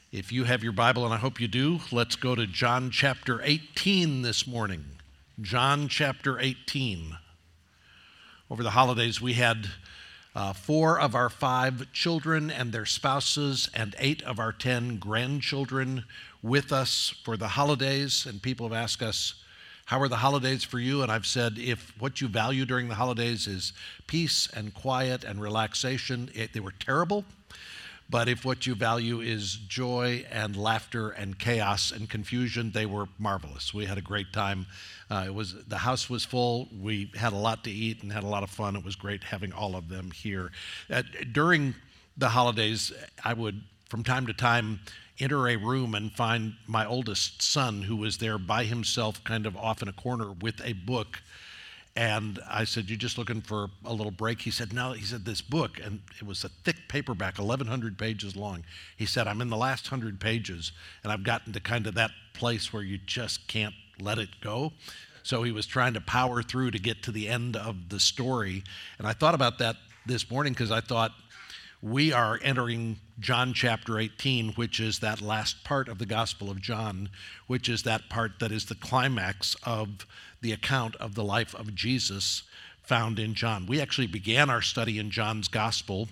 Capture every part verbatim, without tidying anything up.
If you have your Bible, and I hope you do, let's go to John chapter eighteen this morning. John chapter eighteen. Over the holidays, we had uh, four of our five children and their spouses and eight of our ten grandchildren with us for the holidays. And people have asked us, how are the holidays for you? And I've said, if what you value during the holidays is peace and quiet and relaxation, it, they were terrible. But if what you value is joy and laughter and chaos and confusion, they were marvelous. We had a great time. Uh, it was the house was full. We had a lot to eat and had a lot of fun. It was great having all of them here. Uh, during the holidays, I would, from time to time, enter a room and find my oldest son, who was there by himself, kind of off in a corner with a book. And I said, you just looking for a little break? He said, no. He said, this book, and it was a thick paperback, eleven hundred pages long. He said, I'm in the last one hundred pages, and I've gotten to kind of that place where you just can't let it go. So he was trying to power through to get to the end of the story. And I thought about that this morning because I thought, we are entering John chapter eighteen, which is that last part of the Gospel of John, which is that part that is the climax of the account of the life of Jesus found in John. We actually began our study in John's Gospel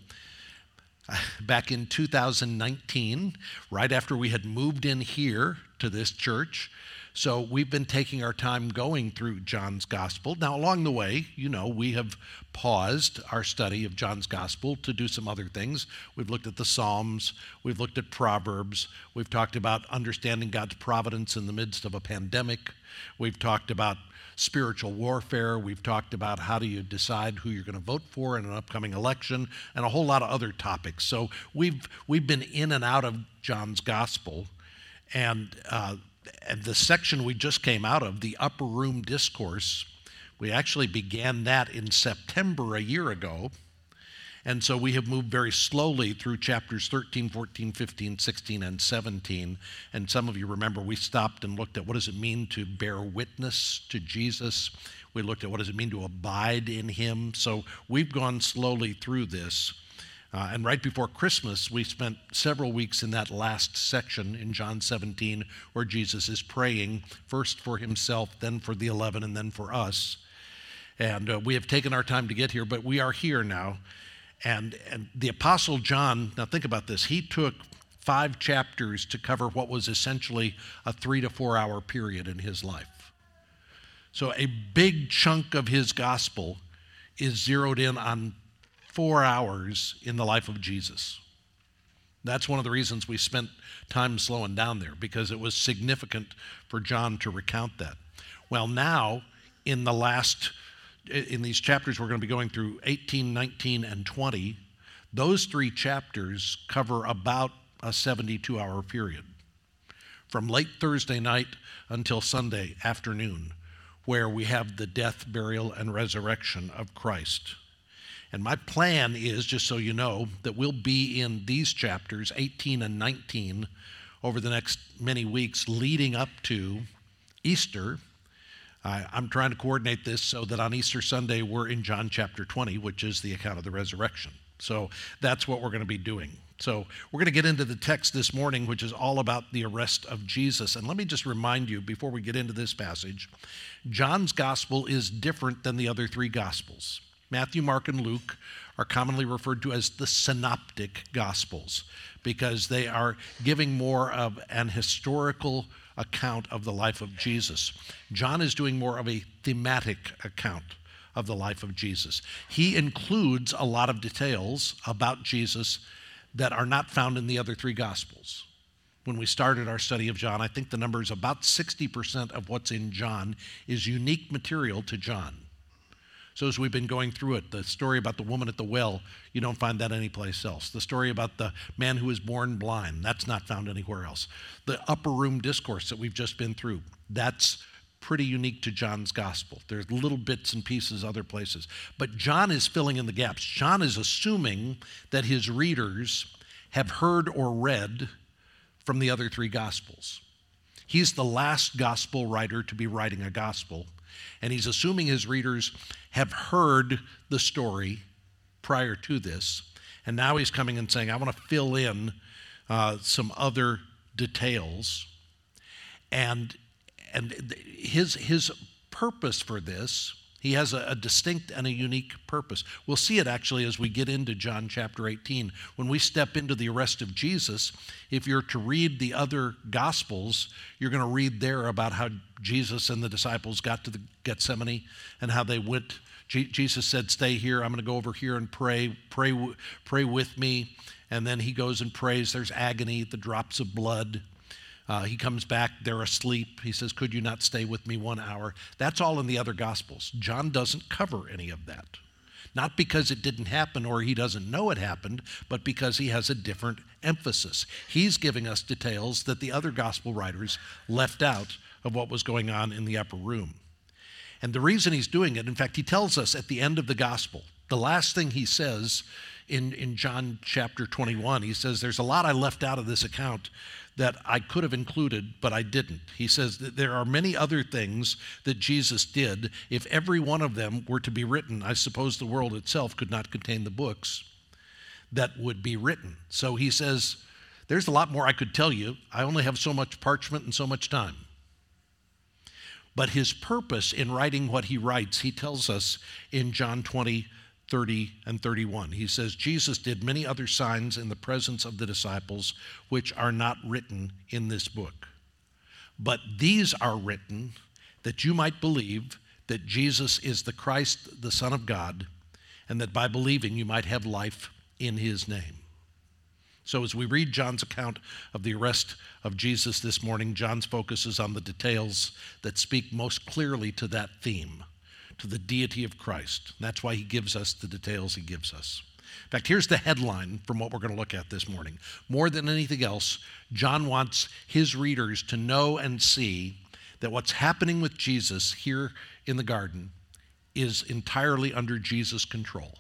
back in two thousand nineteen, right after we had moved in here to this church. So we've been taking our time going through John's Gospel. Now, along the way, you know, we have paused our study of John's Gospel to do some other things. We've looked at the Psalms. We've looked at Proverbs. We've talked about understanding God's providence in the midst of a pandemic. We've talked about spiritual warfare. We've talked about how do you decide who you're going to vote for in an upcoming election, and a whole lot of other topics. So we've we've been in and out of John's Gospel, and uh, and the section we just came out of, the Upper Room Discourse, we actually began that in September a year ago. And so we have moved very slowly through chapters thirteen, fourteen, fifteen, sixteen, and seventeen. And some of you remember we stopped and looked at what does it mean to bear witness to Jesus. We looked at what does it mean to abide in him. So we've gone slowly through this. Uh, and right before Christmas, we spent several weeks in that last section in John seventeen, where Jesus is praying first for himself, then for the eleven, and then for us. And uh, we have taken our time to get here, but we are here now. And, and the Apostle John, now think about this, he took five chapters to cover what was essentially a three to four hour period in his life. So a big chunk of his gospel is zeroed in on four hours in the life of Jesus. That's one of the reasons we spent time slowing down there, because it was significant for John to recount that. Well, now, in the last, in these chapters we're going to be going through eighteen, nineteen, and twenty, those three chapters cover about a seventy-two hour period, from late Thursday night until Sunday afternoon, where we have the death, burial, and resurrection of Christ. And my plan is, just so you know, that we'll be in these chapters, eighteen and nineteen, over the next many weeks leading up to Easter. Uh, I'm trying to coordinate this so that on Easter Sunday we're in John chapter twenty, which is the account of the resurrection. So that's what we're going to be doing. So we're going to get into the text this morning, which is all about the arrest of Jesus. And let me just remind you, before we get into this passage, John's gospel is different than the other three gospels. Matthew, Mark, and Luke are commonly referred to as the synoptic gospels because they are giving more of an historical account of the life of Jesus. John is doing more of a thematic account of the life of Jesus. He includes a lot of details about Jesus that are not found in the other three gospels. When we started our study of John, I think the number is about sixty percent of what's in John is unique material to John. So as we've been going through it, the story about the woman at the well, you don't find that anyplace else. The story about the man who was born blind, that's not found anywhere else. The upper room discourse that we've just been through, that's pretty unique to John's gospel. There's little bits and pieces other places. But John is filling in the gaps. John is assuming that his readers have heard or read from the other three gospels. He's the last gospel writer to be writing a gospel. And he's assuming his readers have heard the story prior to this. And now he's coming and saying, I want to fill in uh, some other details. And, and his, his purpose for this, he has a, a distinct and a unique purpose. We'll see it actually as we get into John chapter eighteen. When we step into the arrest of Jesus, if you're to read the other Gospels, you're going to read there about how Jesus and the disciples got to the Gethsemane and how they went. Je- Jesus said, stay here, I'm going to go over here and pray, pray, pray with me. And then he goes and prays. There's agony, the drops of blood. Uh, he comes back, they're asleep. He says, could you not stay with me one hour? That's all in the other Gospels. John doesn't cover any of that. Not because it didn't happen or he doesn't know it happened, but because he has a different emphasis. He's giving us details that the other Gospel writers left out of what was going on in the upper room. And the reason he's doing it, in fact, he tells us at the end of the Gospel, the last thing he says in, in John chapter twenty-one, he says, there's a lot I left out of this account that I could have included, but I didn't. He says that there are many other things that Jesus did. If every one of them were to be written, I suppose the world itself could not contain the books that would be written. So he says, there's a lot more I could tell you. I only have so much parchment and so much time. But his purpose in writing what he writes, he tells us in John twenty, thirty, and thirty-one. He says, Jesus did many other signs in the presence of the disciples, which are not written in this book. But these are written that you might believe that Jesus is the Christ, the Son of God, and that by believing you might have life in his name. So as we read John's account of the arrest of Jesus this morning, John's focus is on the details that speak most clearly to that theme, to the deity of Christ. That's why he gives us the details he gives us. In fact, here's the headline from what we're going to look at this morning. More than anything else, John wants his readers to know and see that what's happening with Jesus here in the garden is entirely under Jesus' control.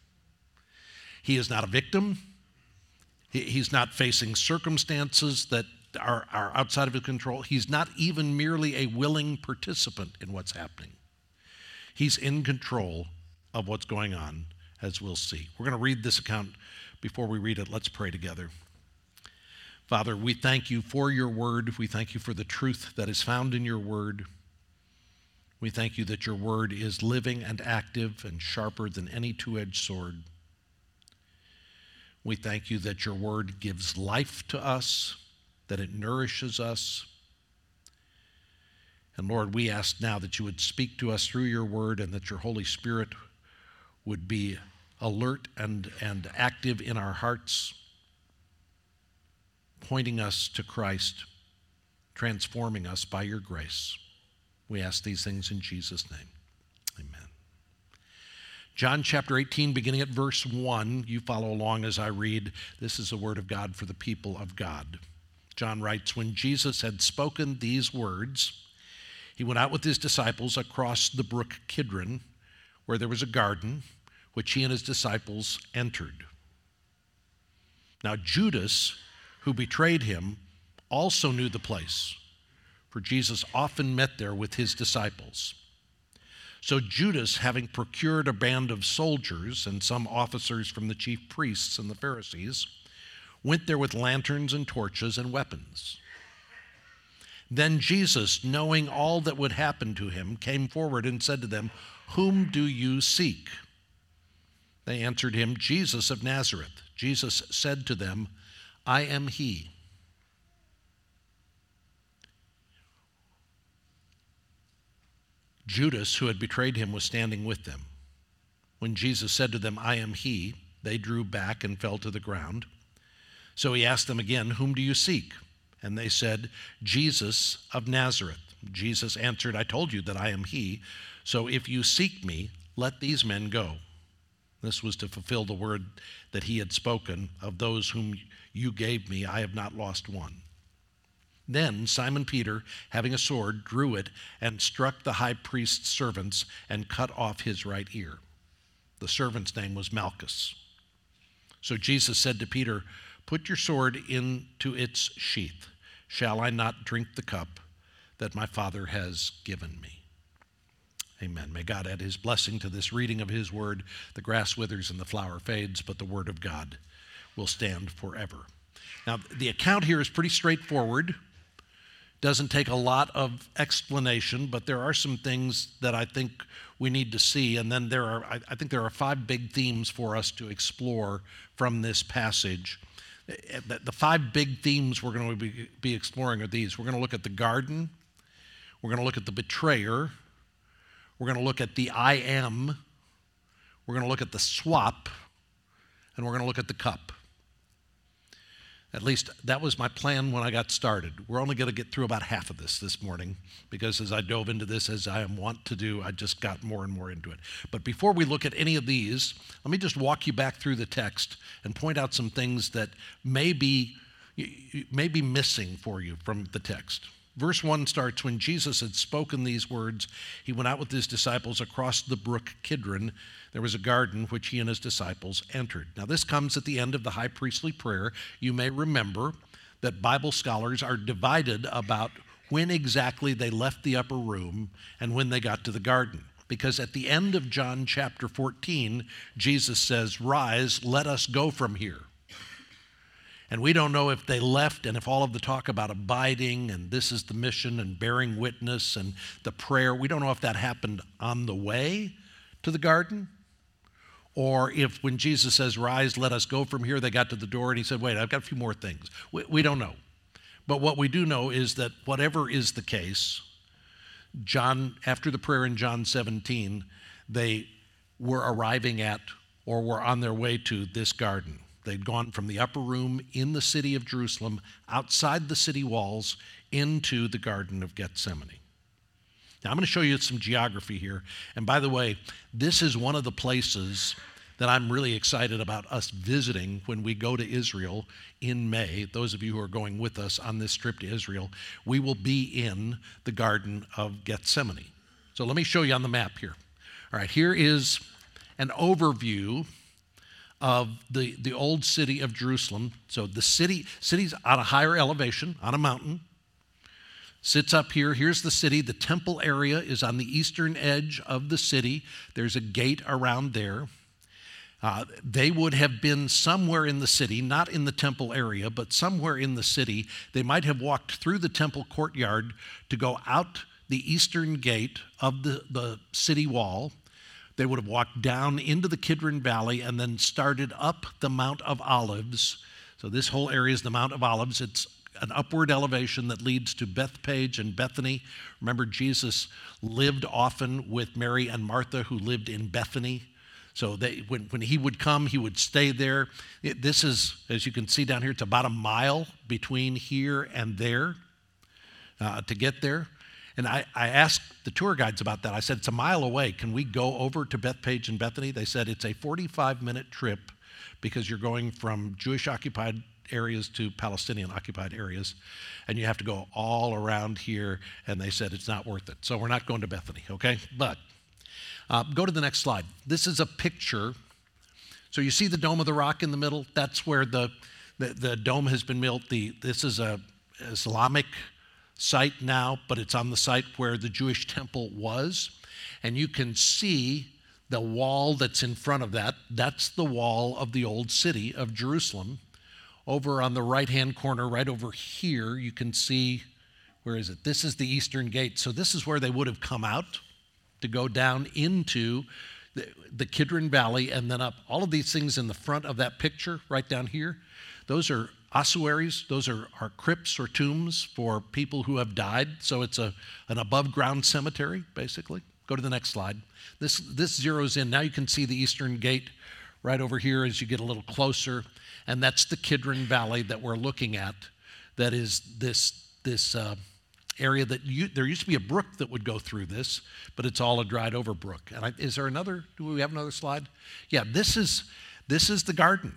He is not a victim. He's not facing circumstances that are, are outside of his control. He's not even merely a willing participant in what's happening. He's in control of what's going on, as we'll see. We're going to read this account. Before we read it, let's pray together. Father, we thank you for your word. We thank you for the truth that is found in your word. We thank you that your word is living and active and sharper than any two-edged sword. We thank you that your word gives life to us, that it nourishes us. And Lord, we ask now that you would speak to us through your word and that your Holy Spirit would be alert and, and active in our hearts, pointing us to Christ, transforming us by your grace. We ask these things in Jesus' name. Amen. John chapter eighteen, beginning at verse one, you follow along as I read. This is the word of God for the people of God. John writes, when Jesus had spoken these words, he went out with his disciples across the brook Kidron, where there was a garden, which he and his disciples entered. Now Judas, who betrayed him, also knew the place, for Jesus often met there with his disciples. So Judas, having procured a band of soldiers and some officers from the chief priests and the Pharisees, went there with lanterns and torches and weapons. Then Jesus, knowing all that would happen to him, came forward and said to them, whom do you seek? They answered him, Jesus of Nazareth. Jesus said to them, I am he. Judas, who had betrayed him, was standing with them. When Jesus said to them, I am he, they drew back and fell to the ground. So he asked them again, whom do you seek? And they said, Jesus of Nazareth. Jesus answered, I told you that I am he. So if you seek me, let these men go. This was to fulfill the word that he had spoken, of those whom you gave me, I have not lost one. Then Simon Peter, having a sword, drew it and struck the high priest's servants and cut off his right ear. The servant's name was Malchus. So Jesus said to Peter, put your sword into its sheath. Shall I not drink the cup that my Father has given me? Amen. May God add his blessing to this reading of his word. The grass withers and the flower fades, but the word of God will stand forever. Now, the account here is pretty straightforward. Doesn't take a lot of explanation, but there are some things that I think we need to see. And then there are, I, I think there are five big themes for us to explore from this passage. The, the five big themes we're going to be, be exploring are these. We're going to look at the garden. We're going to look at the betrayer. We're going to look at the I am. We're going to look at the swap. And we're going to look at the cup. At least that was my plan when I got started. We're only going to get through about half of this this morning because as I dove into this, as I am wont to do, I just got more and more into it. But before we look at any of these, let me just walk you back through the text and point out some things that may be, may be missing for you from the text. Verse one starts, when Jesus had spoken these words, he went out with his disciples across the brook Kidron. There was a garden which he and his disciples entered. Now this comes at the end of the high priestly prayer. You may remember that Bible scholars are divided about when exactly they left the upper room and when they got to the garden. Because at the end of John chapter fourteen, Jesus says, "Rise, let us go from here." And we don't know if they left and if all of the talk about abiding and this is the mission and bearing witness and the prayer, we don't know if that happened on the way to the garden or if when Jesus says, "Rise, let us go from here," they got to the door and he said, "Wait, I've got a few more things." We, we don't know. But what we do know is that whatever is the case, John, after the prayer in John seventeen, they were arriving at or were on their way to this garden. They'd gone from the upper room in the city of Jerusalem, outside the city walls, into the Garden of Gethsemane. Now, I'm going to show you some geography here. And by the way, this is one of the places that I'm really excited about us visiting when we go to Israel in May. Those of you who are going with us on this trip to Israel, we will be in the Garden of Gethsemane. So let me show you on the map here. All right, here is an overview of the, the old city of Jerusalem. So the city city's on a higher elevation, on a mountain, sits up here. Here's the city. The temple area is on the eastern edge of the city. There's a gate around there. Uh, they would have been somewhere in the city, not in the temple area, but somewhere in the city. They might have walked through the temple courtyard to go out the eastern gate of the, the city wall. They would have walked down into the Kidron Valley and then started up the Mount of Olives. So this whole area is the Mount of Olives. It's an upward elevation that leads to Bethpage and Bethany. Remember, Jesus lived often with Mary and Martha, who lived in Bethany. So they, when, when he would come, he would stay there. It, this is, as you can see down here, it's about a mile between here and there uh, to get there. And I, I asked the tour guides about that. I said, it's a mile away. Can we go over to Bethpage and Bethany? They said it's a forty-five minute trip because you're going from Jewish-occupied areas to Palestinian-occupied areas, and you have to go all around here, and they said it's not worth it. So we're not going to Bethany, okay? But uh, go to the next slide. This is a picture. So you see the Dome of the Rock in the middle? That's where the, the, the dome has been built. The, this is a Islamic site now, but it's on the site where the Jewish temple was. And you can see the wall that's in front of that. That's the wall of the old city of Jerusalem. Over on the right-hand corner, right over here, you can see, where is it? This is the eastern gate. So this is where they would have come out to go down into the, the Kidron Valley and then up. All of these things in the front of that picture right down here, those are ossuaries. Those are, are crypts or tombs for people who have died. So it's a, an above-ground cemetery, basically. Go to the next slide. This, this zeroes in. Now you can see the eastern gate right over here as you get a little closer. And that's the Kidron Valley that we're looking at. That is this, this uh, area that you, there used to be a brook that would go through this, but it's all a dried over brook. And I, is there another, do we have another slide? Yeah, this is, this is the garden.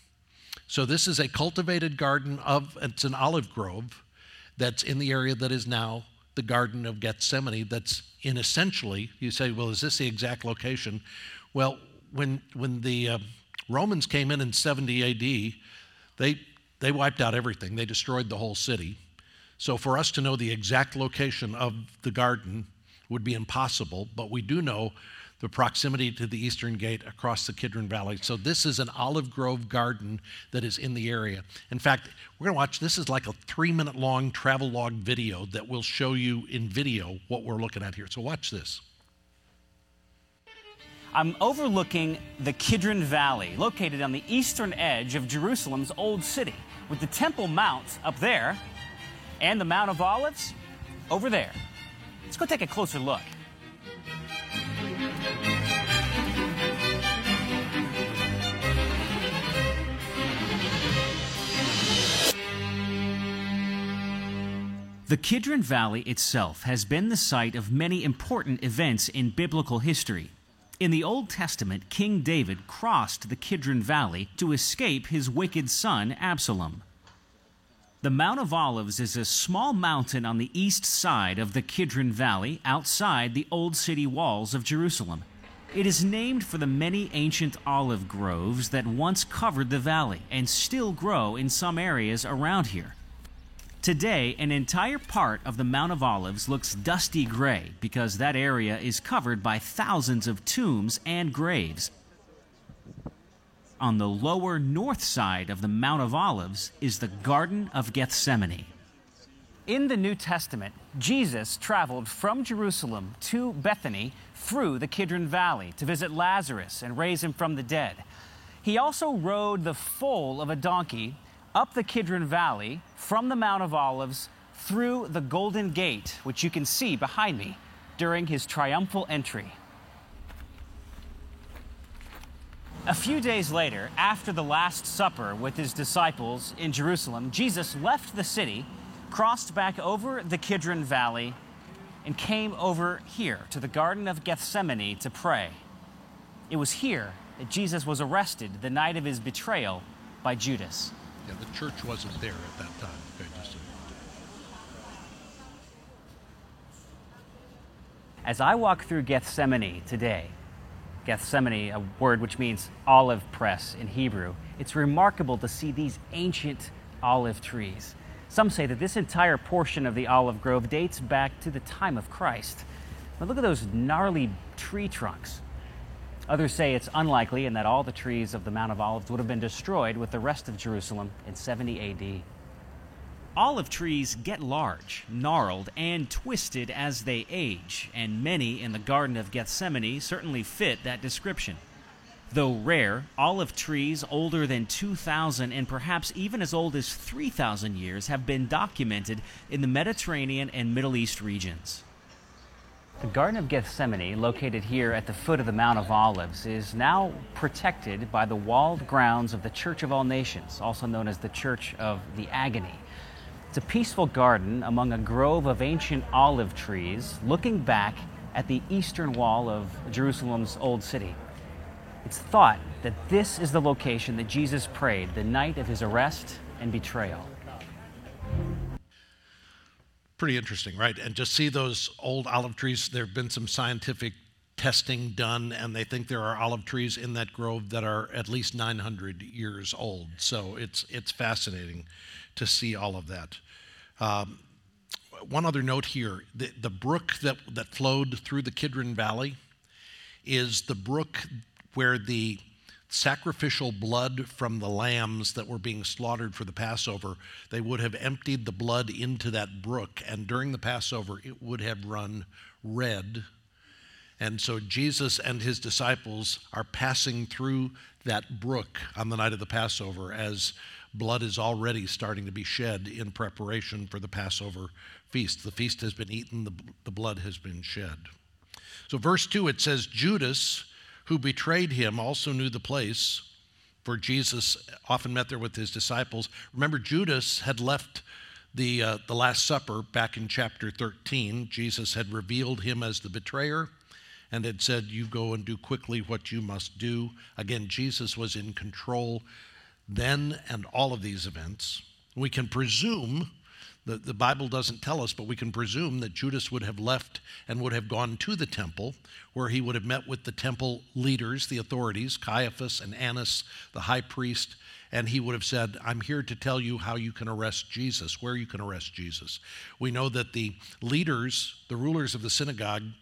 So this is a cultivated garden of, it's an olive grove that's in the area that is now the Garden of Gethsemane. That's in essentially, you say, well, is this the exact location? Well, when, when the uh, Romans came in in seventy A D, they, they wiped out everything. They destroyed the whole city. So for us to know the exact location of the garden would be impossible, but we do know the proximity to the eastern gate across the Kidron Valley. So this is an olive grove garden that is in the area. In fact, we're going to watch, this is like a three-minute long travel log video that will show you in video what we're looking at here. So watch this. I'm overlooking the Kidron Valley, located on the eastern edge of Jerusalem's Old City, with the Temple Mount up there and the Mount of Olives over there. Let's go take a closer look. The Kidron Valley itself has been the site of many important events in biblical history. In the Old Testament, King David crossed the Kidron Valley to escape his wicked son, Absalom. The Mount of Olives is a small mountain on the east side of the Kidron Valley, outside the Old City walls of Jerusalem. It is named for the many ancient olive groves that once covered the valley and still grow in some areas around here. Today, an entire part of the Mount of Olives looks dusty gray because that area is covered by thousands of tombs and graves. On the lower north side of the Mount of Olives is the Garden of Gethsemane. In the New Testament, Jesus traveled from Jerusalem to Bethany through the Kidron Valley to visit Lazarus and raise him from the dead. He also rode the foal of a donkey up the Kidron Valley from the Mount of Olives through the Golden Gate, which you can see behind me, during his triumphal entry. A few days later, after the Last Supper with his disciples in Jerusalem, Jesus left the city, crossed back over the Kidron Valley, and came over here to the Garden of Gethsemane to pray. It was here that Jesus was arrested the night of his betrayal by Judas. Yeah, the church wasn't there at that time. Okay, just a... As I walk through Gethsemane today, Gethsemane, a word which means olive press in Hebrew, it's remarkable to see these ancient olive trees. Some say that this entire portion of the olive grove dates back to the time of Christ. But look at those gnarly tree trunks. Others say it's unlikely and that all the trees of the Mount of Olives would have been destroyed with the rest of Jerusalem in seventy A D. Olive trees get large, gnarled, and twisted as they age, and many in the Garden of Gethsemane certainly fit that description. Though rare, olive trees older than two thousand and perhaps even as old as three thousand years have been documented in the Mediterranean and Middle East regions. The Garden of Gethsemane, located here at the foot of the Mount of Olives, is now protected by the walled grounds of the Church of All Nations, also known as the Church of the Agony. It's a peaceful garden among a grove of ancient olive trees looking back at the eastern wall of Jerusalem's Old City. It's thought that this is the location that Jesus prayed the night of his arrest and betrayal. Pretty interesting, right? And just see those old olive trees. There have been some scientific testing done, and they think there are olive trees in that grove that are at least nine hundred years old. So it's it's fascinating to see all of that. Um, one other note here, the, the brook that, that flowed through the Kidron Valley is the brook where the sacrificial blood from the lambs that were being slaughtered for the Passover, they would have emptied the blood into that brook, and during the Passover it would have run red. And so Jesus and his disciples are passing through that brook on the night of the Passover as blood is already starting to be shed in preparation for the Passover feast. The feast has been eaten, the, the blood has been shed. So verse two, it says, Judas, who betrayed him, also knew the place, for Jesus often met there with his disciples. Remember, Judas had left the, uh, the Last Supper back in chapter thirteen. Jesus had revealed him as the betrayer and had said, you go and do quickly what you must do. Again, Jesus was in control then and all of these events. We can presume, the, the Bible doesn't tell us, but we can presume that Judas would have left and would have gone to the temple, where he would have met with the temple leaders, the authorities, Caiaphas and Annas, the high priest, and he would have said, I'm here to tell you how you can arrest Jesus, where you can arrest Jesus. We know that the leaders, the rulers of the synagogue,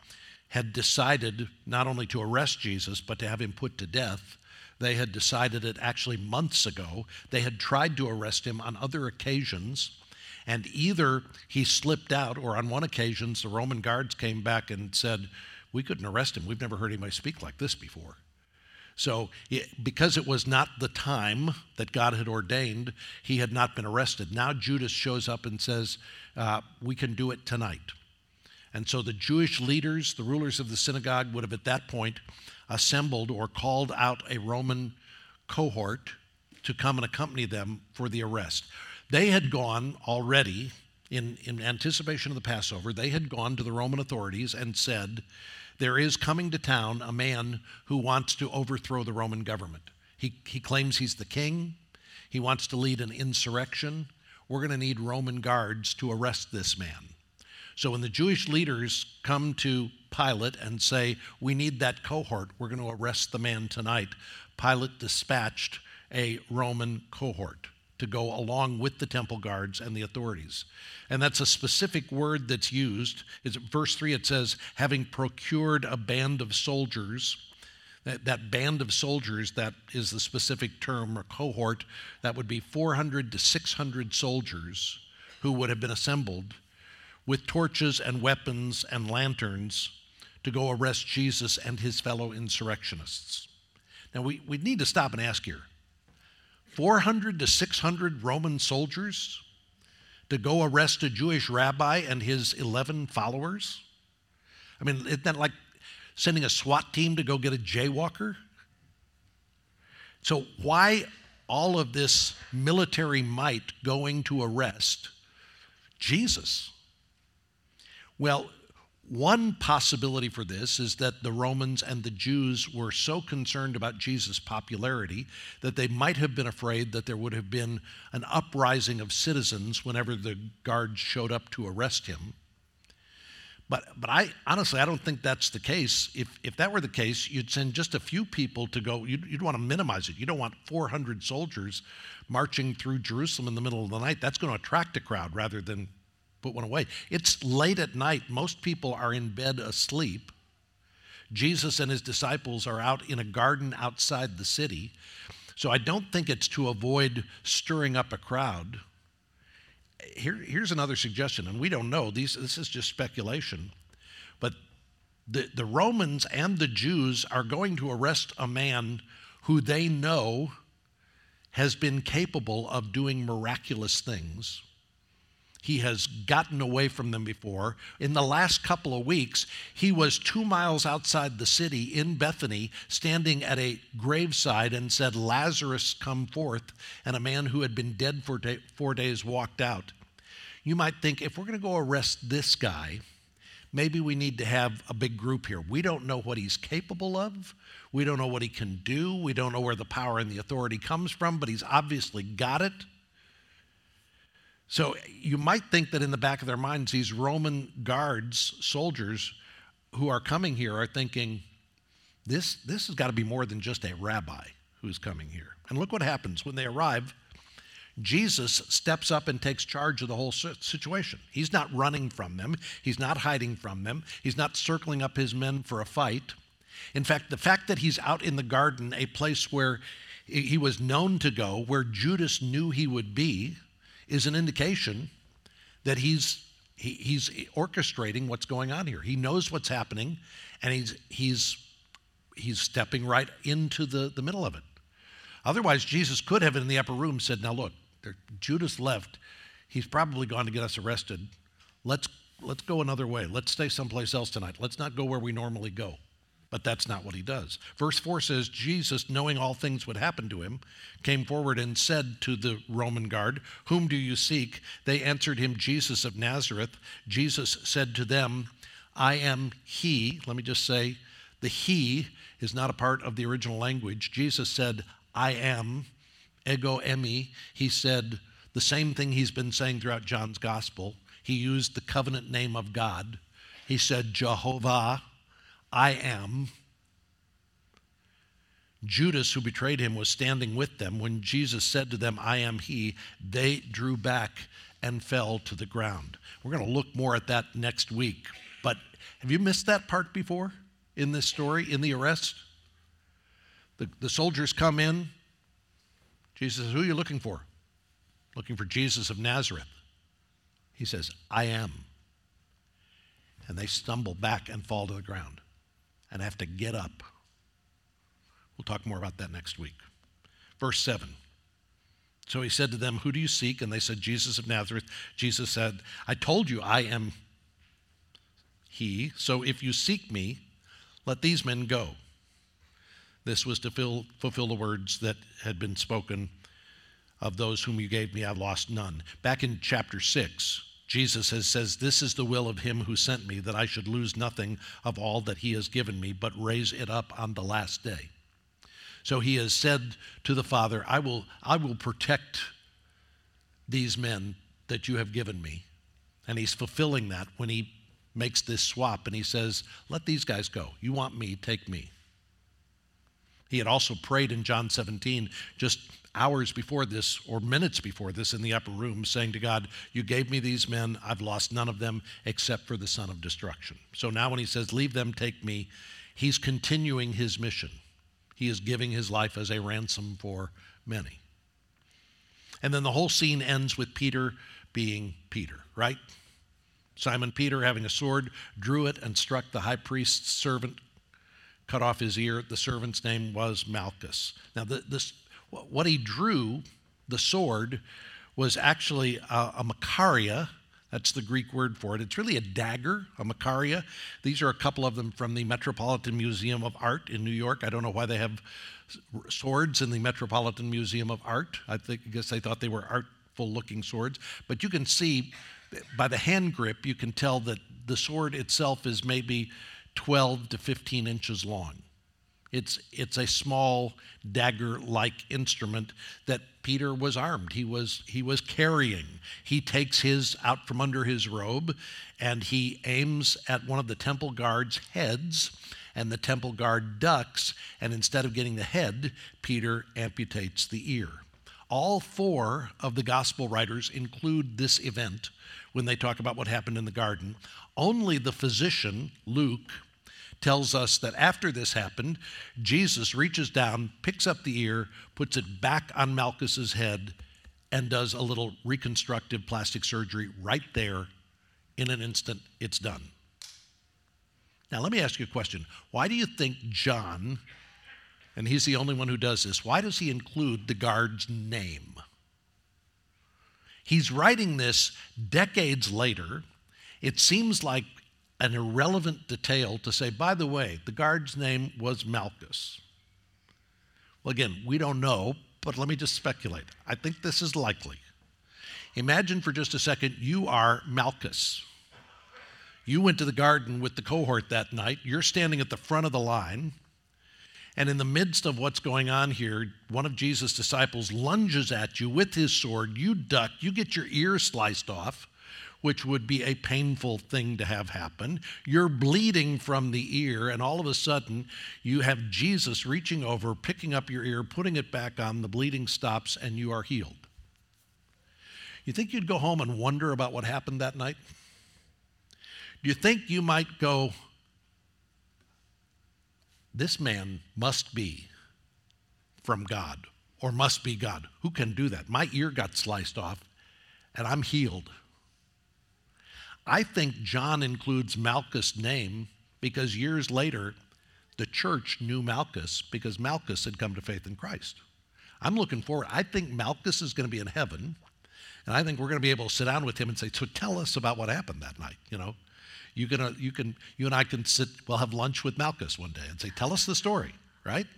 had decided not only to arrest Jesus, but to have him put to death. They had decided it actually months ago. They had tried to arrest him on other occasions, and either he slipped out, or on one occasion, the Roman guards came back and said, we couldn't arrest him. We've never heard anybody speak like this before. So because it was not the time that God had ordained, he had not been arrested. Now Judas shows up and says, uh, we can do it tonight. And so the Jewish leaders, the rulers of the synagogue, would have at that point assembled or called out a Roman cohort to come and accompany them for the arrest. They had gone already, in, in anticipation of the Passover, they had gone to the Roman authorities and said, there is coming to town a man who wants to overthrow the Roman government. He, he claims he's the king. He wants to lead an insurrection. We're going to need Roman guards to arrest this man. So when the Jewish leaders come to Pilate and say, we need that cohort, we're going to arrest the man tonight, Pilate dispatched a Roman cohort to go along with the temple guards and the authorities. And that's a specific word that's used. It's verse three, it says, having procured a band of soldiers. That, that band of soldiers, that is the specific term, or cohort, that would be four hundred to six hundred soldiers who would have been assembled with torches and weapons and lanterns to go arrest Jesus and his fellow insurrectionists. Now, we, we need to stop and ask here. four hundred to six hundred Roman soldiers to go arrest a Jewish rabbi and his eleven followers? I mean, isn't that like sending a SWAT team to go get a jaywalker? So why all of this military might going to arrest Jesus? Well, one possibility for this is that the Romans and the Jews were so concerned about Jesus' popularity that they might have been afraid that there would have been an uprising of citizens whenever the guards showed up to arrest him. But but I honestly, I don't think that's the case. If if that were the case, you'd send just a few people to go. You'd, you'd want to minimize it. You don't want four hundred soldiers marching through Jerusalem in the middle of the night. That's going to attract a crowd rather than put one away. It's late at night. Most people are in bed asleep. Jesus and his disciples are out in a garden outside the city. So I don't think it's to avoid stirring up a crowd. Here, here's another suggestion, and we don't know. These, this is just speculation. But the, the Romans and the Jews are going to arrest a man who they know has been capable of doing miraculous things. He has gotten away from them before. In the last couple of weeks, he was two miles outside the city in Bethany, standing at a graveside and said, Lazarus, come forth. And a man who had been dead for day, four days walked out. You might think, if we're going to go arrest this guy, maybe we need to have a big group here. We don't know what he's capable of. We don't know what he can do. We don't know where the power and the authority comes from, but he's obviously got it. So you might think that in the back of their minds, these Roman guards, soldiers who are coming here are thinking, this, this has got to be more than just a rabbi who's coming here. And look what happens when they arrive. Jesus steps up and takes charge of the whole situation. He's not running from them. He's not hiding from them. He's not circling up his men for a fight. In fact, the fact that he's out in the garden, a place where he was known to go, where Judas knew he would be, is an indication that he's he, he's orchestrating what's going on here. He knows what's happening, and he's he's he's stepping right into the, the middle of it. Otherwise, Jesus could have in the upper room said, now look, there, Judas left. He's probably gone to get us arrested. Let's let's go another way. Let's stay someplace else tonight. Let's not go where we normally go. But that's not what he does. Verse four says, Jesus, knowing all things would happen to him, came forward and said to the Roman guard, whom do you seek? They answered him, Jesus of Nazareth. Jesus said to them, I am he. Let me just say, the he is not a part of the original language. Jesus said, I am, ego eimi. He said the same thing he's been saying throughout John's gospel. He used the covenant name of God. He said, Jehovah, I am. Judas, who betrayed him, was standing with them. When Jesus said to them, I am he, they drew back and fell to the ground. We're going to look more at that next week. But have you missed that part before in this story, in the arrest? The, the soldiers come in. Jesus says, who are you looking for? Looking for Jesus of Nazareth. He says, I am. And they stumble back and fall to the ground and have to get up. We'll talk more about that next week. Verse seven. So he said to them, who do you seek? And they said, Jesus of Nazareth. Jesus said, I told you I am he. So if you seek me, let these men go. This was to fill, fulfill the words that had been spoken of those whom you gave me, I've lost none. Back in chapter six, Jesus has, says, this is the will of him who sent me, that I should lose nothing of all that he has given me, but raise it up on the last day. So he has said to the Father, I will, I will protect these men that you have given me. And he's fulfilling that when he makes this swap and he says, let these guys go. You want me, take me. He had also prayed in John seventeen, just hours before this, or minutes before this in the upper room, saying to God, you gave me these men, I've lost none of them except for the son of destruction. So now when he says, leave them, take me, he's continuing his mission. He is giving his life as a ransom for many. And then the whole scene ends with Peter being Peter, right? Simon Peter, having a sword, drew it and struck the high priest's servant, cut off his ear. The servant's name was Malchus. Now, the, this, what he drew, the sword, was actually a, a Macaria. That's the Greek word for it. It's really a dagger, a Macaria. These are a couple of them from the Metropolitan Museum of Art in New York. I don't know why they have swords in the Metropolitan Museum of Art. I think, I guess they thought they were artful-looking swords. But you can see by the hand grip, you can tell that the sword itself is maybe twelve to fifteen inches long. It's, it's a small dagger-like instrument that Peter was armed. He was, he was carrying. He takes his out from under his robe and he aims at one of the temple guard's heads, and the temple guard ducks, and instead of getting the head, Peter amputates the ear. All four of the gospel writers include this event when they talk about what happened in the garden. Only the physician, Luke, tells us that after this happened, Jesus reaches down, picks up the ear, puts it back on Malchus's head, and does a little reconstructive plastic surgery right there. In an instant, it's done. Now, let me ask you a question. Why do you think John, and he's the only one who does this, why does he include the guard's name? He's writing this decades later. It seems like an irrelevant detail to say, by the way, the guard's name was Malchus. Well, again, we don't know, but let me just speculate. I think this is likely. Imagine for just a second you are Malchus. You went to the garden with the cohort that night. You're standing at the front of the line. And in the midst of what's going on here, one of Jesus' disciples lunges at you with his sword. You duck. You get your ear sliced off, which would be a painful thing to have happen. You're bleeding from the ear, and all of a sudden, you have Jesus reaching over, picking up your ear, putting it back on, the bleeding stops, and you are healed. You think you'd go home and wonder about what happened that night? Do you think you might go, this man must be from God, or must be God? Who can do that? My ear got sliced off, and I'm healed. I think John includes Malchus' name because years later, the church knew Malchus because Malchus had come to faith in Christ. I'm looking forward. I think Malchus is going to be in heaven, and I think we're going to be able to sit down with him and say, so tell us about what happened that night. You know, you can, you can, you and I can sit, we'll have lunch with Malchus one day and say, tell us the story, right?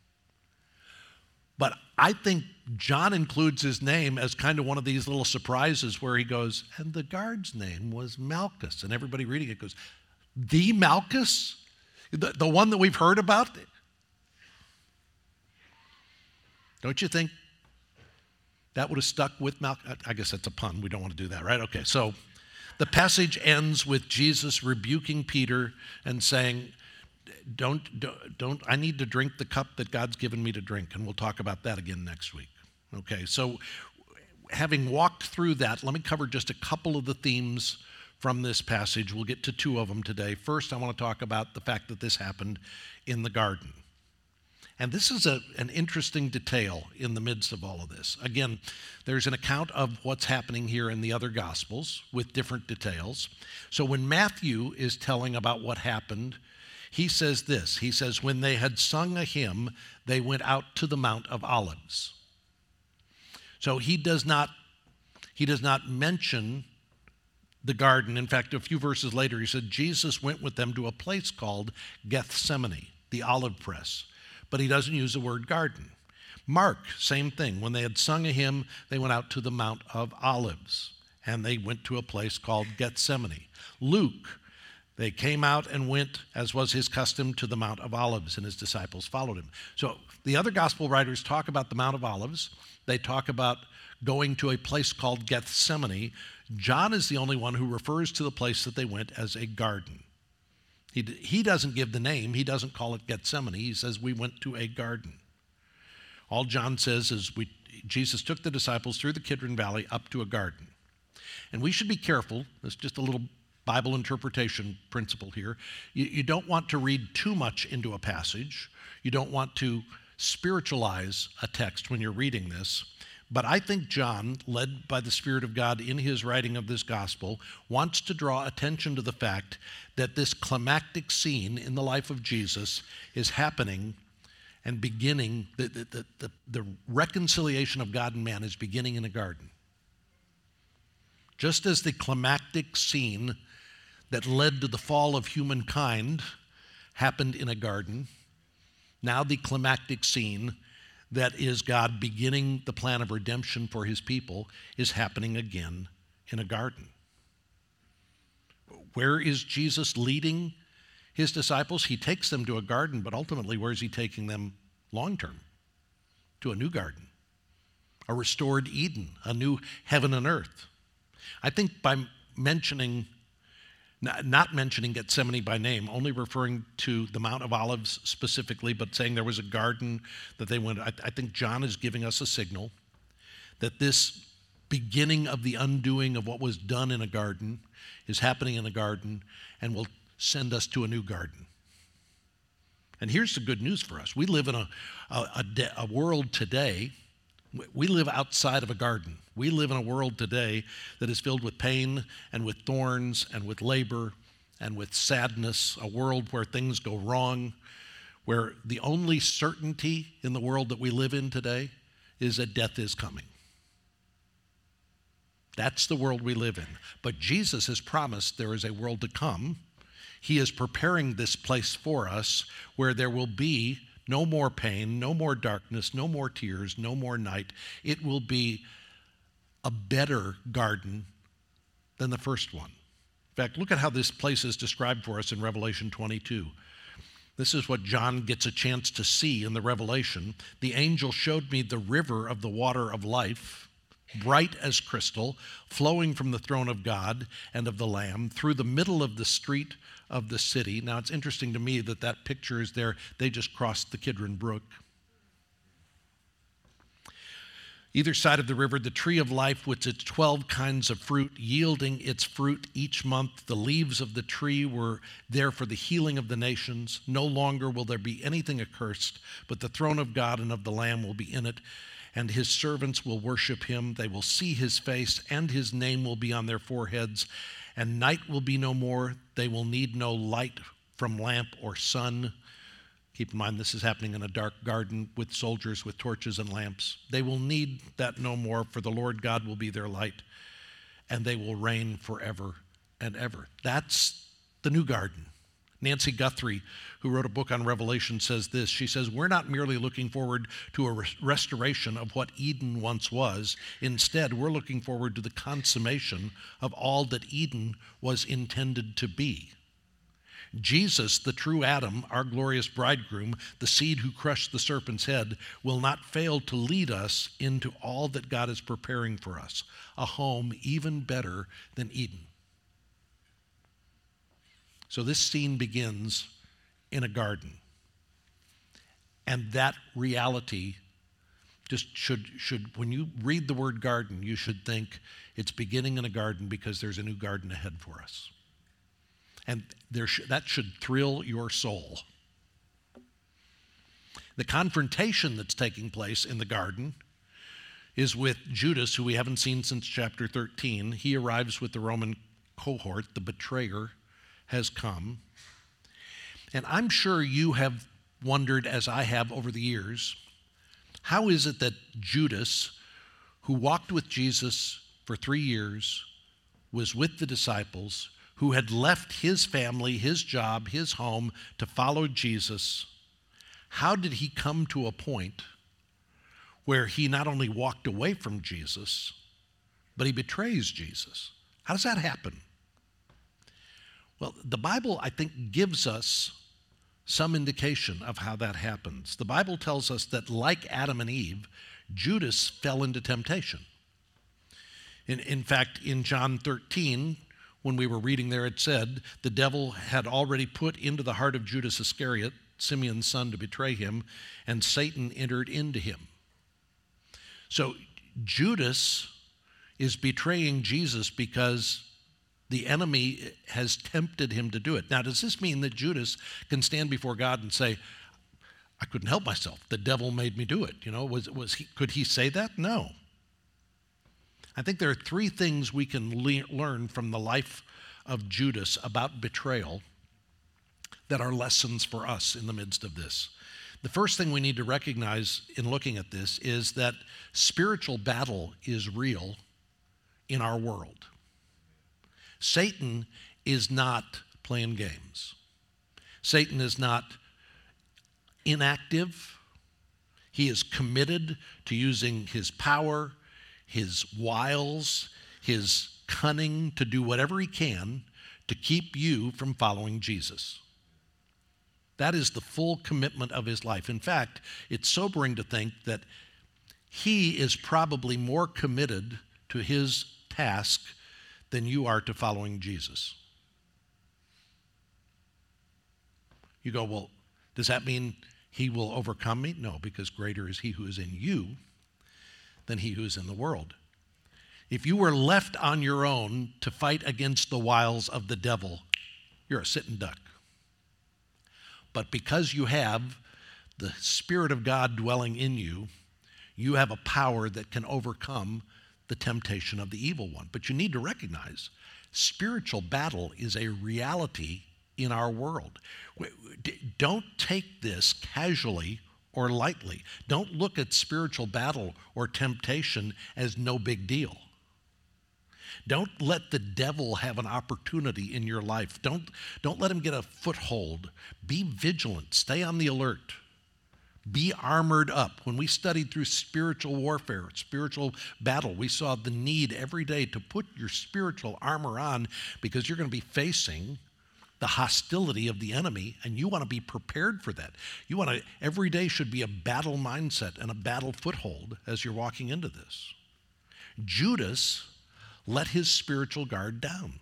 But I think John includes his name as kind of one of these little surprises where he goes, and the guard's name was Malchus. And everybody reading it goes, the Malchus? The, the one that we've heard about? Don't you think that would have stuck with Malchus? I guess that's a pun. We don't want to do that, right? Okay, so the passage ends with Jesus rebuking Peter and saying, Don't, don't, don't, I need to drink the cup that God's given me to drink, and we'll talk about that again next week. Okay, so having walked through that, let me cover just a couple of the themes from this passage. We'll get to two of them today. First, I want to talk about the fact that this happened in the garden. And this is a, an interesting detail in the midst of all of this. Again, there's an account of what's happening here in the other Gospels with different details. So when Matthew is telling about what happened, he says this. He says, when they had sung a hymn, they went out to the Mount of Olives. So he does not, he does not mention the garden. In fact, a few verses later, he said, Jesus went with them to a place called Gethsemane, the olive press. But he doesn't use the word garden. Mark, same thing. When they had sung a hymn, they went out to the Mount of Olives, and they went to a place called Gethsemane. Luke, they came out and went, as was his custom, to the Mount of Olives, and his disciples followed him. So the other gospel writers talk about the Mount of Olives. They talk about going to a place called Gethsemane. John is the only one who refers to the place that they went as a garden. He, he doesn't give the name. He doesn't call it Gethsemane. He says, we went to a garden. All John says is we, Jesus took the disciples through the Kidron Valley up to a garden. And we should be careful. There's just a little Bible interpretation principle here. You, you don't want to read too much into a passage. You don't want to spiritualize a text when you're reading this. But I think John, led by the Spirit of God in his writing of this gospel, wants to draw attention to the fact that this climactic scene in the life of Jesus is happening and beginning, the, the, the, the reconciliation of God and man is beginning in a garden. Just as the climactic scene that led to the fall of humankind happened in a garden, now the climactic scene that is God beginning the plan of redemption for his people is happening again in a garden. Where is Jesus leading his disciples? He takes them to a garden, but ultimately, where is he taking them long term? To a new garden, a restored Eden, a new heaven and earth. I think by mentioning, not mentioning Gethsemane by name, only referring to the Mount of Olives specifically, but saying there was a garden that they went, I, I think John is giving us a signal that this beginning of the undoing of what was done in a garden is happening in a garden and will send us to a new garden. And here's the good news for us. We live in a, a, a, de- a world today, we live outside of a garden. We live in a world today that is filled with pain and with thorns and with labor and with sadness, a world where things go wrong, where the only certainty in the world that we live in today is that death is coming. That's the world we live in. But Jesus has promised there is a world to come. He is preparing this place for us where there will be no more pain, no more darkness, no more tears, no more night. It will be a better garden than the first one. In fact, look at how this place is described for us in Revelation twenty-two. This is what John gets a chance to see in the Revelation. The angel showed me the river of the water of life, bright as crystal, flowing from the throne of God and of the Lamb through the middle of the street of the city. Now, it's interesting to me that that picture is there. They just crossed the Kidron Brook. Either side of the river, the tree of life with its twelve kinds of fruit, yielding its fruit each month. The leaves of the tree were there for the healing of the nations. No longer will there be anything accursed, but the throne of God and of the Lamb will be in it, and his servants will worship him. They will see his face, and his name will be on their foreheads. And night will be no more. They will need no light from lamp or sun. Keep in mind, this is happening in a dark garden with soldiers with torches and lamps. They will need that no more, for the Lord God will be their light, and they will reign forever and ever. That's the new garden. Nancy Guthrie, who wrote a book on Revelation, says this. She says, we're not merely looking forward to a res- restoration of what Eden once was. Instead, we're looking forward to the consummation of all that Eden was intended to be. Jesus, the true Adam, our glorious bridegroom, the seed who crushed the serpent's head, will not fail to lead us into all that God is preparing for us, a home even better than Eden. So this scene begins in a garden. And that reality Just should, should, when you read the word garden, you should think it's beginning in a garden because there's a new garden ahead for us. And there sh- that should thrill your soul. The confrontation that's taking place in the garden is with Judas, who we haven't seen since chapter thirteen. He arrives with the Roman cohort. The betrayer has come. And I'm sure you have wondered, as I have over the years, how is it that Judas, who walked with Jesus for three years, was with the disciples, who had left his family, his job, his home to follow Jesus, how did he come to a point where he not only walked away from Jesus, but he betrays Jesus? How does that happen? Well, the Bible, I think, gives us some indication of how that happens. The Bible tells us that, like Adam and Eve, Judas fell into temptation. In, in fact, in John thirteen, when we were reading there, it said, the devil had already put into the heart of Judas Iscariot, Simeon's son, to betray him, and Satan entered into him. So Judas is betraying Jesus because the enemy has tempted him to do it. Now, does this mean that Judas can stand before God and say, I couldn't help myself, the devil made me do it? You know, was, was he, could he say that? No. I think there are three things we can le- learn from the life of Judas about betrayal that are lessons for us in the midst of this. The first thing we need to recognize in looking at this is that spiritual battle is real in our world. Satan is not playing games. Satan is not inactive. He is committed to using his power, his wiles, his cunning to do whatever he can to keep you from following Jesus. That is the full commitment of his life. In fact, it's sobering to think that he is probably more committed to his task than you are to following Jesus. You go, well, does that mean he will overcome me? No, because greater is he who is in you than he who is in the world. If you were left on your own to fight against the wiles of the devil, you're a sitting duck. But because you have the Spirit of God dwelling in you, you have a power that can overcome the temptation of the evil one. But you need to recognize spiritual battle is a reality in our world. Don't take this casually or lightly. Don't look at spiritual battle or temptation as no big deal. Don't let the devil have an opportunity in your life. Don't, don't let him get a foothold. Be vigilant. Stay on the alert. Be armored up. When we studied through spiritual warfare, spiritual battle, we saw the need every day to put your spiritual armor on because you're going to be facing the hostility of the enemy, and you want to be prepared for that. You want to, every day should be a battle mindset and a battle foothold as you're walking into this. Judas let his spiritual guard down.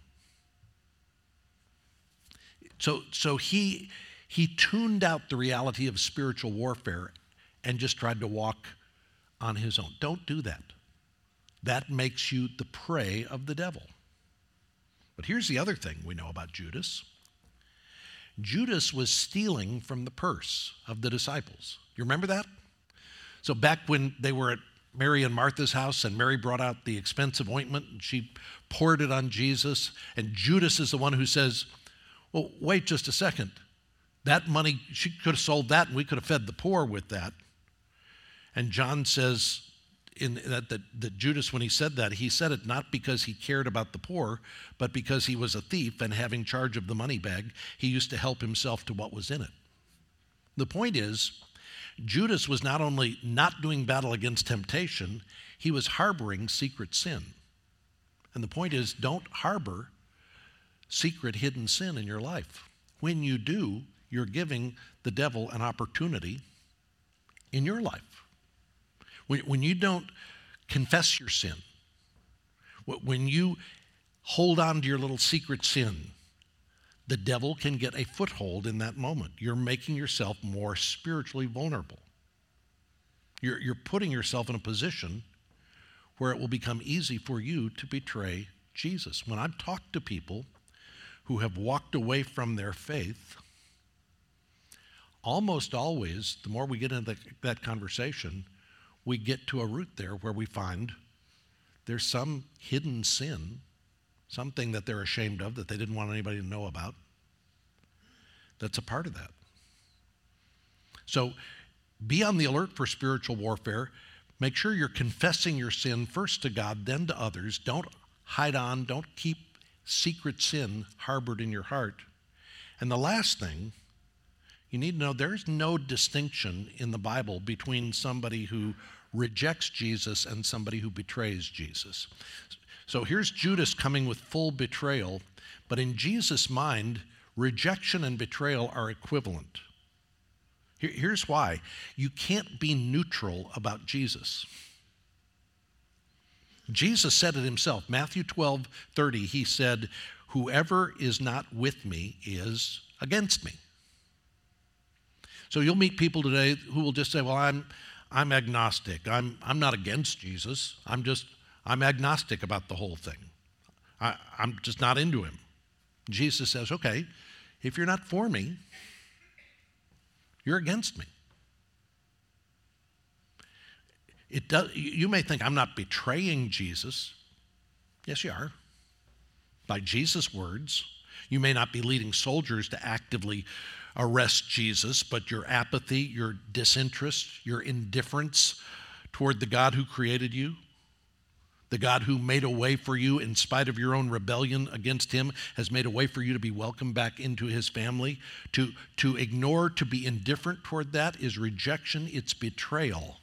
So, so he, he tuned out the reality of spiritual warfare and just tried to walk on his own. Don't do that. That makes you the prey of the devil. But here's the other thing we know about Judas. Judas was stealing from the purse of the disciples. You remember that? So back when they were at Mary and Martha's house, and Mary brought out the expensive ointment, and she poured it on Jesus, and Judas is the one who says, well, wait just a second. That money, she could have sold that, and we could have fed the poor with that. And John says in that, that, that Judas, when he said that, he said it not because he cared about the poor, but because he was a thief, and having charge of the money bag, he used to help himself to what was in it. The point is, Judas was not only not doing battle against temptation, he was harboring secret sin. And the point is, don't harbor secret hidden sin in your life. When you do, you're giving the devil an opportunity in your life. When, when you don't confess your sin, when you hold on to your little secret sin, the devil can get a foothold in that moment. You're making yourself more spiritually vulnerable. You're, you're putting yourself in a position where it will become easy for you to betray Jesus. When I've talked to people who have walked away from their faith, almost always, the more we get into that conversation, we get to a root there where we find there's some hidden sin, something that they're ashamed of that they didn't want anybody to know about, that's a part of that. So be on the alert for spiritual warfare. Make sure you're confessing your sin first to God, then to others. Don't hide on, don't keep secret sin harbored in your heart. And the last thing, you need to know there's no distinction in the Bible between somebody who rejects Jesus and somebody who betrays Jesus. So here's Judas coming with full betrayal, but in Jesus' mind, rejection and betrayal are equivalent. Here, here's why. You can't be neutral about Jesus. Jesus said it himself. Matthew twelve thirty, he said, "Whoever is not with me is against me." So you'll meet people today who will just say, well, I'm I'm agnostic. I'm I'm not against Jesus. I'm just, I'm agnostic about the whole thing. I, I'm just not into him. Jesus says, okay, if you're not for me, you're against me. It does, you may think I'm not betraying Jesus. Yes, you are. By Jesus' words. You may not be leading soldiers to actively arrest Jesus, but your apathy, your disinterest, your indifference toward the God who created you, the God who made a way for you in spite of your own rebellion against him, has made a way for you to be welcomed back into his family. To, to ignore, to be indifferent toward that is rejection, it's betrayal.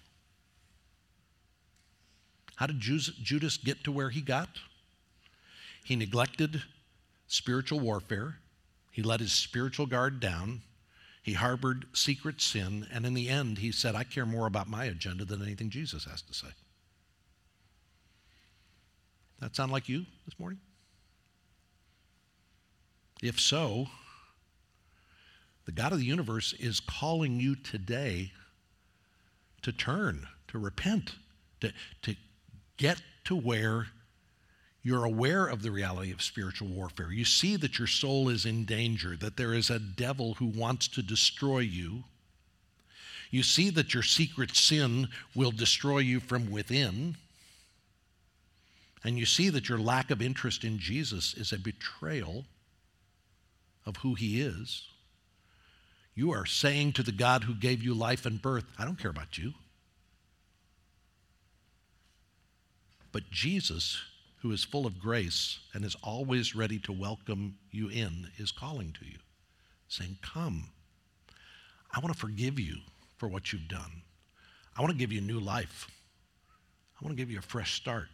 How did Judas get to where he got? He neglected spiritual warfare. He let his spiritual guard down. He harbored secret sin. And in the end, he said, I care more about my agenda than anything Jesus has to say. That sound like you this morning? If so, the God of the universe is calling you today to turn, to repent, to, to get to where you're aware of the reality of spiritual warfare. You see that your soul is in danger, that there is a devil who wants to destroy you. You see that your secret sin will destroy you from within. And you see that your lack of interest in Jesus is a betrayal of who he is. You are saying to the God who gave you life and birth, I don't care about you. But Jesus, who is full of grace and is always ready to welcome you in, is calling to you, saying, come. I want to forgive you for what you've done. I want to give you new life. I want to give you a fresh start.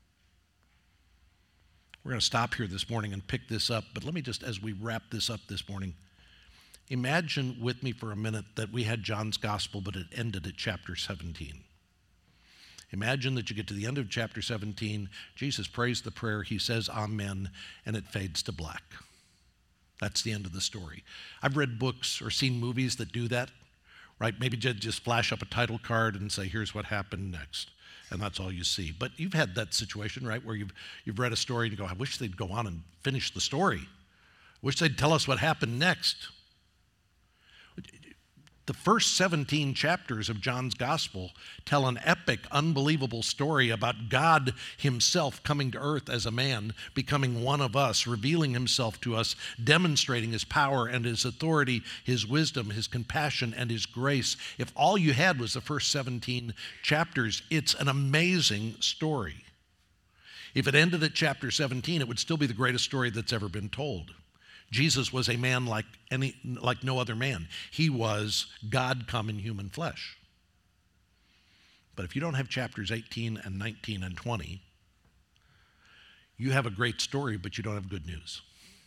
We're going to stop here this morning and pick this up, but let me just, as we wrap this up this morning, imagine with me for a minute that we had John's gospel, but it ended at chapter seventeen. Imagine that you get to the end of chapter seventeen, Jesus prays the prayer, he says amen, and it fades to black. That's the end of the story. I've read books or seen movies that do that, right? Maybe just flash up a title card and say, here's what happened next, and that's all you see. But you've had that situation, right, where you've, you've read a story and you go, I wish they'd go on and finish the story. I wish they'd tell us what happened next. The first seventeen chapters of John's gospel tell an epic, unbelievable story about God himself coming to earth as a man, becoming one of us, revealing himself to us, demonstrating his power and his authority, his wisdom, his compassion, and his grace. If all you had was the first seventeen chapters, it's an amazing story. If it ended at chapter seventeen, it would still be the greatest story that's ever been told. Jesus was a man like any, like no other man. He was God come in human flesh. But if you don't have chapters eighteen and nineteen and twenty, you have a great story, but you don't have good news.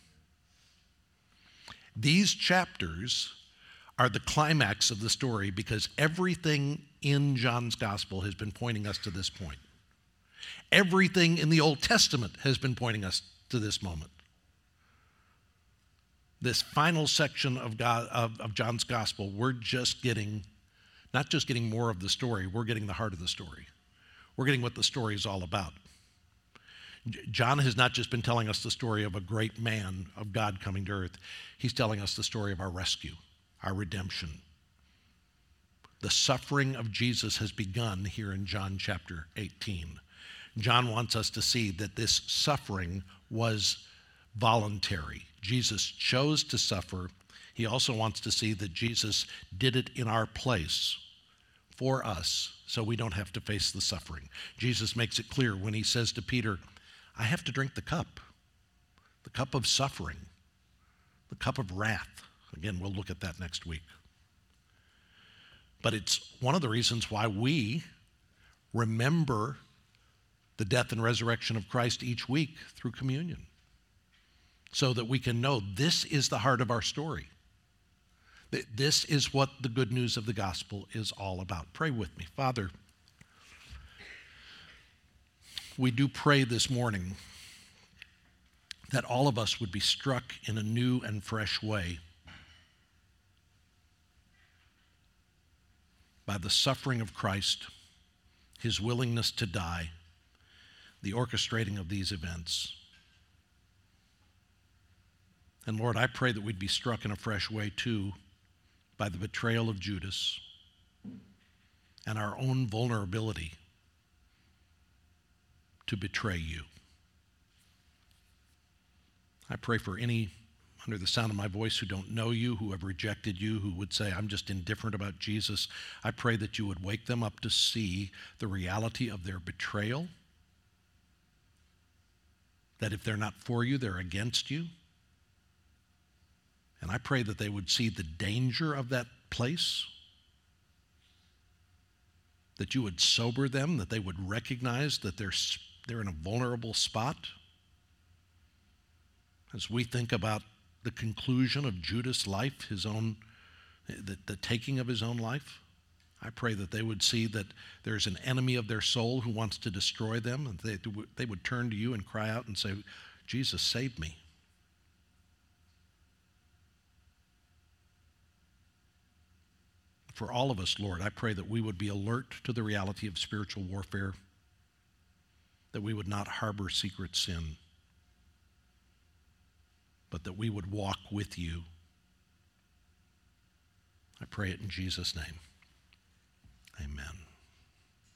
These chapters are the climax of the story because everything in John's gospel has been pointing us to this point. Everything in the Old Testament has been pointing us to this moment. This final section of, God, of, of John's gospel, we're just getting not just getting more of the story, we're getting the heart of the story. We're getting what the story is all about. John has not just been telling us the story of a great man, of God coming to earth. He's telling us the story of our rescue, our redemption. The suffering of Jesus has begun here in John chapter eighteen. John wants us to see that this suffering was voluntary. Jesus chose to suffer. He also wants to see that Jesus did it in our place for us so we don't have to face the suffering. Jesus makes it clear when he says to Peter, I have to drink the cup, the cup of suffering, the cup of wrath. Again, we'll look at that next week. But it's one of the reasons why we remember the death and resurrection of Christ each week through communion, so that we can know this is the heart of our story. This is what the good news of the gospel is all about. Pray with me. Father, we do pray this morning that all of us would be struck in a new and fresh way by the suffering of Christ, his willingness to die, the orchestrating of these events. And Lord, I pray that we'd be struck in a fresh way too by the betrayal of Judas and our own vulnerability to betray you. I pray for any under the sound of my voice who don't know you, who have rejected you, who would say, I'm just indifferent about Jesus. I pray that you would wake them up to see the reality of their betrayal, that if they're not for you, they're against you. And I pray that they would see the danger of that place, that you would sober them, that they would recognize that they're, they're in a vulnerable spot. As we think about the conclusion of Judas' life, his own, the, the taking of his own life, I pray that they would see that there's an enemy of their soul who wants to destroy them, and they, they would turn to you and cry out and say, Jesus, save me. For all of us, Lord, I pray that we would be alert to the reality of spiritual warfare, that we would not harbor secret sin, but that we would walk with you. I pray it in Jesus' name. Amen.